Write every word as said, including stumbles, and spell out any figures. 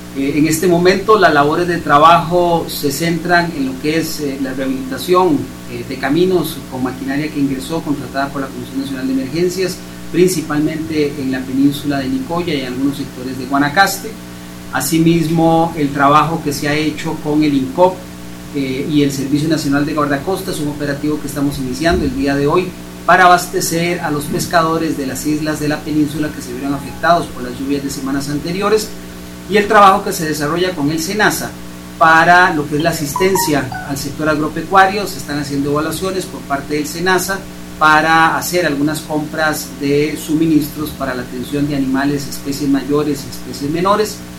Eh, en este momento las labores de trabajo se centran en lo que es eh, la rehabilitación eh, de caminos con maquinaria que ingresó contratada por la Comisión Nacional de Emergencias, principalmente en la península de Nicoya y en algunos sectores de Guanacaste. Asimismo, el trabajo que se ha hecho con el INCOP eh, y el Servicio Nacional de Guardacostas, un operativo que estamos iniciando el día de hoy para abastecer a los pescadores de las islas de la península que se vieron afectados por las lluvias de semanas anteriores, y el trabajo que se desarrolla con el SENASA para lo que es la asistencia al sector agropecuario. Se están haciendo evaluaciones por parte del SENASA para hacer algunas compras de suministros para la atención de animales, especies mayores y especies menores,